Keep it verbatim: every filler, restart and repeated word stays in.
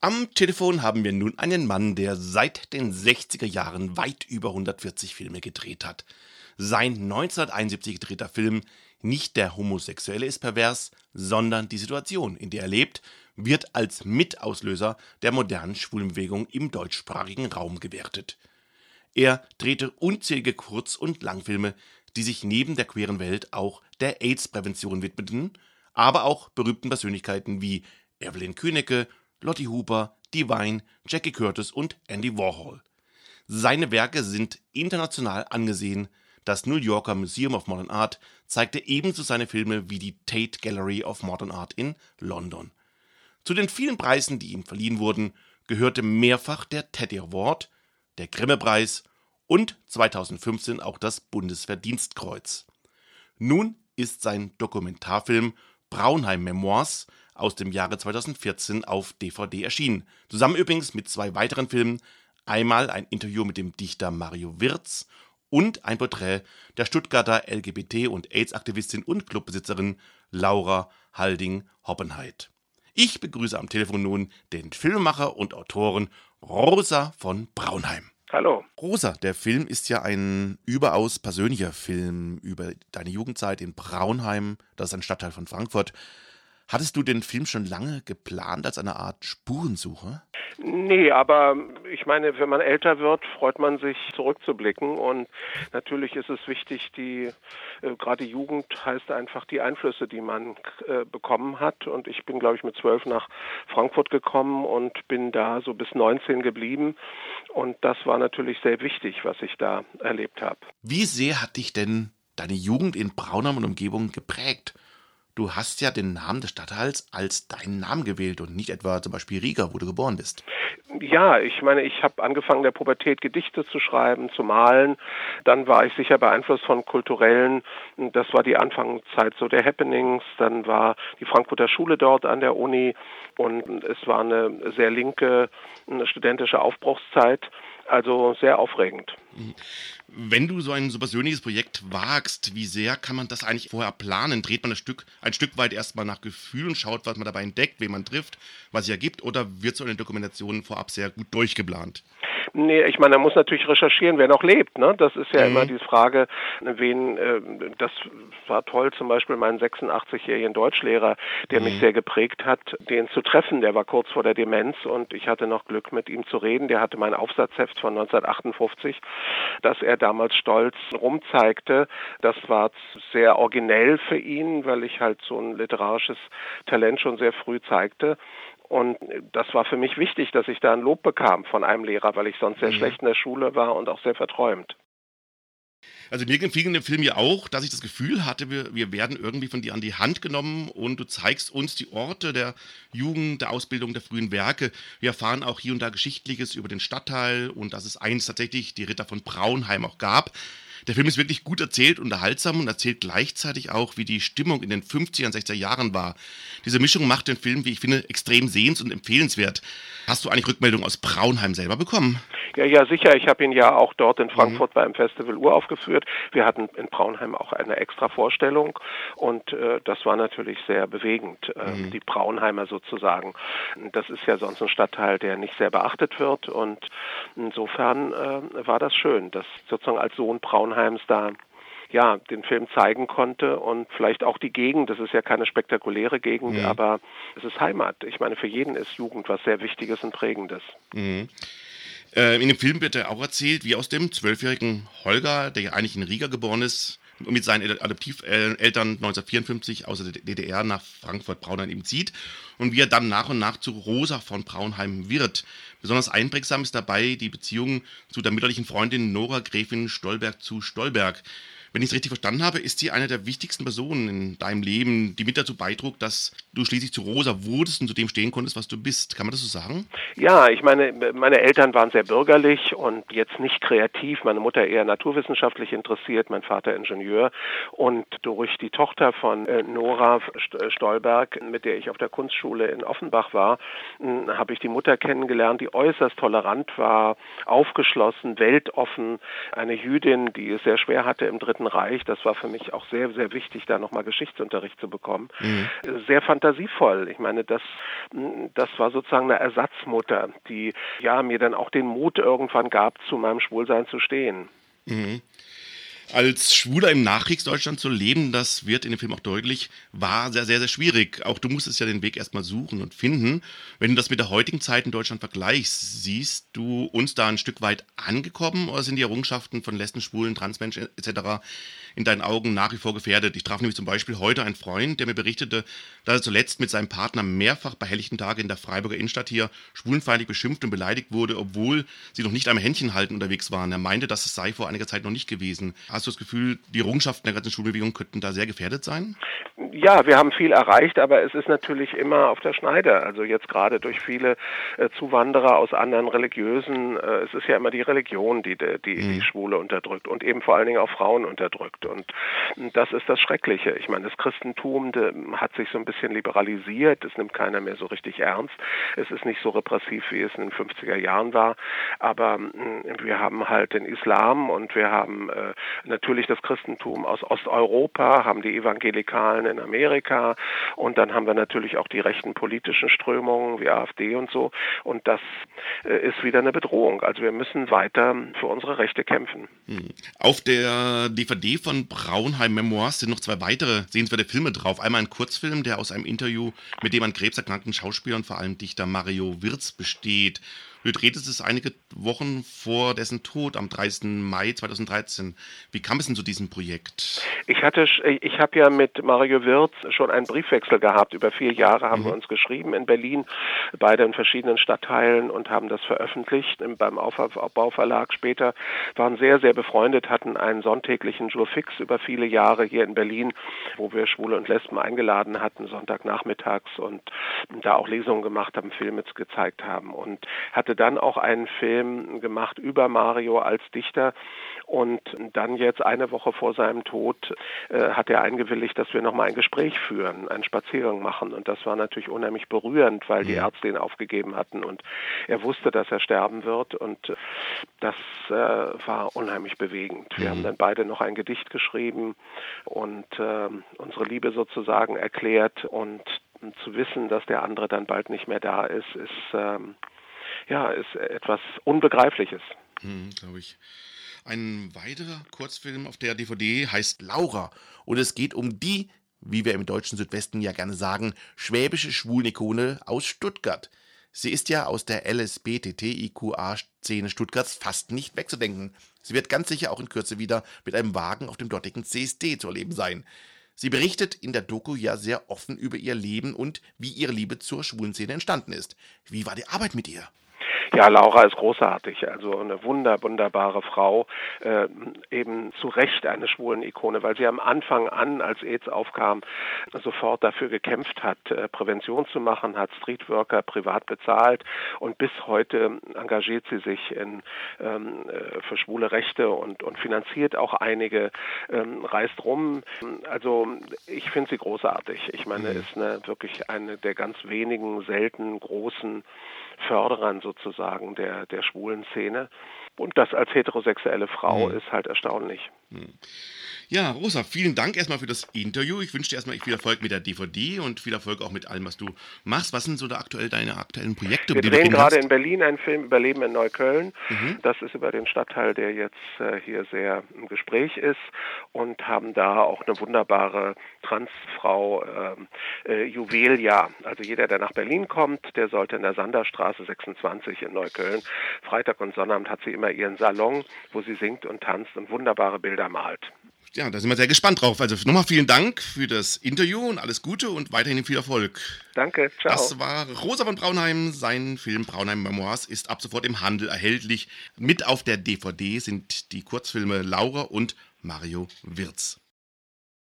Am Telefon haben wir nun einen Mann, der seit den sechziger Jahren weit über hundertvierzig Filme gedreht hat. Sein neunzehnhunderteinundsiebzig gedrehter Film Nicht der Homosexuelle ist pervers, sondern die Situation, in der er lebt, wird als Mitauslöser der modernen Schwulenbewegung im deutschsprachigen Raum gewertet. Er drehte unzählige Kurz- und Langfilme, die sich neben der queeren Welt auch der AIDS-Prävention widmeten, aber auch berühmten Persönlichkeiten wie Evelyn Künneke, Lottie Hooper, Divine, Jackie Curtis und Andy Warhol. Seine Werke sind international angesehen. Das New Yorker Museum of Modern Art zeigte ebenso seine Filme wie die Tate Gallery of Modern Art in London. Zu den vielen Preisen, die ihm verliehen wurden, gehörte mehrfach der Teddy Award, der Grimme-Preis und zweitausendfünfzehn auch das Bundesverdienstkreuz. Nun ist sein Dokumentarfilm Braunheim Memoirs aus dem Jahre zweitausendvierzehn auf D V D erschienen. Zusammen übrigens mit zwei weiteren Filmen, einmal ein Interview mit dem Dichter Mario Wirz und ein Porträt der Stuttgarter L G B T- und AIDS-Aktivistin und Clubbesitzerin Laura Halding-Hoppenheit. Ich begrüße am Telefon nun den Filmemacher und Autoren Rosa von Braunheim. Hallo. Rosa, der Film ist ja ein überaus persönlicher Film über deine Jugendzeit in Braunheim, das ist ein Stadtteil von Frankfurt. Hattest du den Film schon lange geplant als eine Art Spurensuche? Nee, aber ich meine, wenn man älter wird, freut man sich zurückzublicken und natürlich ist es wichtig, die äh, gerade Jugend heißt einfach die Einflüsse, die man äh, bekommen hat und ich bin, glaube ich, mit zwölf nach Frankfurt gekommen und bin da so bis neunzehn geblieben und das war natürlich sehr wichtig, was ich da erlebt habe. Wie sehr hat dich denn deine Jugend in Braunheim und Umgebung geprägt? Du hast ja den Namen des Stadtteils als deinen Namen gewählt und nicht etwa zum Beispiel Riga, wo du geboren bist. Ja, ich meine, ich habe angefangen, in der Pubertät Gedichte zu schreiben, zu malen. Dann war ich sicher beeinflusst von kulturellen, das war die Anfangszeit so der Happenings. Dann war die Frankfurter Schule dort an der Uni und es war eine sehr linke eine studentische Aufbruchszeit. Also sehr aufregend. Wenn du so ein so persönliches Projekt wagst, wie sehr kann man das eigentlich vorher planen? Dreht man ein Stück, ein Stück weit erstmal nach Gefühl und schaut, was man dabei entdeckt, wen man trifft, was es ergibt, oder wird so eine Dokumentation vorab sehr gut durchgeplant? Nee, ich meine, man muss natürlich recherchieren, wer noch lebt, ne? Das ist ja Mhm. immer die Frage, wen, äh, das war toll, zum Beispiel meinen sechsundachtzigjährigen Deutschlehrer, der Mhm. mich sehr geprägt hat, den zu treffen, der war kurz vor der Demenz und ich hatte noch Glück, mit ihm zu reden, der hatte mein Aufsatzheft von neunzehnhundertachtundfünfzig, das er damals stolz rumzeigte, das war sehr originell für ihn, weil ich halt so ein literarisches Talent schon sehr früh zeigte. Und das war für mich wichtig, dass ich da ein Lob bekam von einem Lehrer, weil ich sonst sehr Mhm. schlecht in der Schule war und auch sehr verträumt. Also mir gefiel in dem Film ja auch, dass ich das Gefühl hatte, wir, wir werden irgendwie von dir an die Hand genommen und du zeigst uns die Orte der Jugend, der Ausbildung, der frühen Werke. Wir erfahren auch hier und da Geschichtliches über den Stadtteil und dass es einst tatsächlich die Ritter von Braunheim auch gab. Der Film ist wirklich gut erzählt, unterhaltsam und erzählt gleichzeitig auch, wie die Stimmung in den fünfziger und sechziger Jahren war. Diese Mischung macht den Film, wie ich finde, extrem sehens- und empfehlenswert. Hast du eigentlich Rückmeldungen aus Braunheim selber bekommen? Ja, ja, sicher. Ich habe ihn ja auch dort in Frankfurt Mhm. beim Festival uraufgeführt. Wir hatten in Braunheim auch eine extra Vorstellung und äh, das war natürlich sehr bewegend, äh, Mhm. die Braunheimer sozusagen. Das ist ja sonst ein Stadtteil, der nicht sehr beachtet wird und insofern äh, war das schön, dass sozusagen als Sohn Braunheims da ja, den Film zeigen konnte und vielleicht auch die Gegend, das ist ja keine spektakuläre Gegend, Mhm. aber es ist Heimat. Ich meine, für jeden ist Jugend was sehr Wichtiges und Prägendes. Mhm. Äh, in dem Film wird ja auch erzählt, wie aus dem zwölfjährigen Holger, der ja eigentlich in Riga geboren ist, mit seinen Adoptiveltern neunzehnhundertvierundfünfzig aus der D D R nach Frankfurt-Braunheim eben zieht und wie er dann nach und nach zu Rosa von Braunheim wird. Besonders einprägsam ist dabei die Beziehung zu der mütterlichen Freundin Nora Gräfin Stolberg zu Stolberg. Wenn ich es richtig verstanden habe, ist sie eine der wichtigsten Personen in deinem Leben, die mit dazu beitrug, dass du schließlich zu Rosa wurdest und zu dem stehen konntest, was du bist. Kann man das so sagen? Ja, ich meine, meine Eltern waren sehr bürgerlich und jetzt nicht kreativ. Meine Mutter eher naturwissenschaftlich interessiert, mein Vater Ingenieur. Und durch die Tochter von äh, Nora Stolberg, mit der ich auf der Kunstschule in Offenbach war, mh, habe ich die Mutter kennengelernt, die äußerst tolerant war, aufgeschlossen, weltoffen, eine Jüdin, die es sehr schwer hatte im Dritten Dritten Reich. Das war für mich auch sehr, sehr wichtig, da nochmal Geschichtsunterricht zu bekommen. Mhm. Sehr fantasievoll. Ich meine, das, das war sozusagen eine Ersatzmutter, die ja mir dann auch den Mut irgendwann gab, zu meinem Schwulsein zu stehen. Mhm. Als Schwuler im Nachkriegsdeutschland zu leben, das wird in dem Film auch deutlich, war sehr, sehr, sehr schwierig. Auch du musstest ja den Weg erstmal suchen und finden. Wenn du das mit der heutigen Zeit in Deutschland vergleichst, siehst du uns da ein Stück weit angekommen oder sind die Errungenschaften von Lesben, Schwulen, Transmenschen et cetera in deinen Augen nach wie vor gefährdet? Ich traf nämlich zum Beispiel heute einen Freund, der mir berichtete, dass er zuletzt mit seinem Partner mehrfach bei helllichten Tagen in der Freiburger Innenstadt hier schwulenfeindlich beschimpft und beleidigt wurde, obwohl sie noch nicht einmal Händchen halten unterwegs waren. Er meinte, das sei vor einiger Zeit noch nicht gewesen. Hast du das Gefühl, die Errungenschaften der ganzen Schwulbewegung könnten da sehr gefährdet sein? Ja, wir haben viel erreicht, aber es ist natürlich immer auf der Schneide. Also jetzt gerade durch viele äh, Zuwanderer aus anderen religiösen, äh, es ist ja immer die Religion, die die, die, mhm. die Schwule unterdrückt und eben vor allen Dingen auch Frauen unterdrückt. Und das ist das Schreckliche. Ich meine, das Christentum de, hat sich so ein bisschen liberalisiert, es nimmt keiner mehr so richtig ernst. Es ist nicht so repressiv, wie es in den fünfziger Jahren war, aber mh, wir haben halt den Islam und wir haben äh, natürlich das Christentum aus Osteuropa, haben die Evangelikalen in Amerika und dann haben wir natürlich auch die rechten politischen Strömungen wie AfD und so und das äh, ist wieder eine Bedrohung. Also wir müssen weiter für unsere Rechte kämpfen. Hm. Auf der D V D von Braunheim Memoirs sind noch zwei weitere sehenswerte Filme drauf. Einmal ein Kurzfilm, der aus einem Interview mit dem an Krebs erkrankten Schauspieler und vor allem Dichter Mario Wirz besteht. Du drehtest es einige Wochen vor dessen Tod am dreißigsten Mai zweitausenddreizehn. Wie kam es denn zu diesem Projekt? Ich hatte, ich habe ja mit Mario Wirz schon einen Briefwechsel gehabt. Über vier Jahre haben mhm. wir uns geschrieben in Berlin, beide in verschiedenen Stadtteilen und haben das veröffentlicht beim Aufbauverlag später. Waren sehr, sehr befreundet, hatten einen sonntäglichen Jour fix über viele Jahre hier in Berlin, wo wir Schwule und Lesben eingeladen hatten, Sonntagnachmittags und da auch Lesungen gemacht haben, Filme gezeigt haben und hatte dann auch einen Film gemacht über Mario als Dichter und dann jetzt eine Woche vor seinem Tod äh, hat er eingewilligt, dass wir nochmal ein Gespräch führen, einen Spaziergang machen und das war natürlich unheimlich berührend, weil die Ärzte ihn aufgegeben hatten und er wusste, dass er sterben wird und das äh, war unheimlich bewegend. Wir mhm. haben dann beide noch ein Gedicht geschrieben und äh, unsere Liebe sozusagen erklärt und zu wissen, dass der andere dann bald nicht mehr da ist, ist ähm, ja, ist etwas Unbegreifliches. Hm, glaube ich. Ein weiterer Kurzfilm auf der D V D heißt Laura und es geht um die, wie wir im deutschen Südwesten ja gerne sagen, schwäbische Schwulenikone aus Stuttgart. Sie ist ja aus der L S B T T I Q A-Szene Stuttgarts fast nicht wegzudenken. Sie wird ganz sicher auch in Kürze wieder mit einem Wagen auf dem dortigen C S D zu erleben sein. Sie berichtet in der Doku ja sehr offen über ihr Leben und wie ihre Liebe zur Schwulenszene entstanden ist. Wie war die Arbeit mit ihr? Ja, Laura ist großartig, also eine wunder, wunderbare Frau, äh, eben zu Recht eine Schwulen-Ikone, weil sie am Anfang an, als AIDS aufkam, sofort dafür gekämpft hat, äh, Prävention zu machen, hat Streetworker privat bezahlt und bis heute engagiert sie sich in, ähm, für schwule Rechte und, und finanziert auch einige, ähm, reist rum. Also ich finde sie großartig. Ich meine, mhm. ist eine, wirklich eine der ganz wenigen, selten großen Förderern sozusagen der, der schwulen Szene. Und das als heterosexuelle Frau mhm. ist halt erstaunlich. Mhm. Ja, Rosa, vielen Dank erstmal für das Interview. Ich wünsche dir erstmal viel Erfolg mit der D V D und viel Erfolg auch mit allem, was du machst. Was sind so da aktuell deine aktuellen Projekte? Wir drehen gerade in Berlin einen Film über Leben in Neukölln. Mhm. Das ist über den Stadtteil, der jetzt äh, hier sehr im Gespräch ist und haben da auch eine wunderbare Transfrau, äh, äh, Juwelia. Also jeder, der nach Berlin kommt, der sollte in der Sanderstraße sechsundzwanzig in Neukölln. Freitag und Sonnabend hat sie immer ihren Salon, wo sie singt und tanzt und wunderbare Bilder malt. Ja, da sind wir sehr gespannt drauf. Also nochmal vielen Dank für das Interview und alles Gute und weiterhin viel Erfolg. Danke, ciao. Das war Rosa von Braunheim. Sein Film Braunheim Memoirs ist ab sofort im Handel erhältlich. Mit auf der D V D sind die Kurzfilme Laura und Mario Wirz.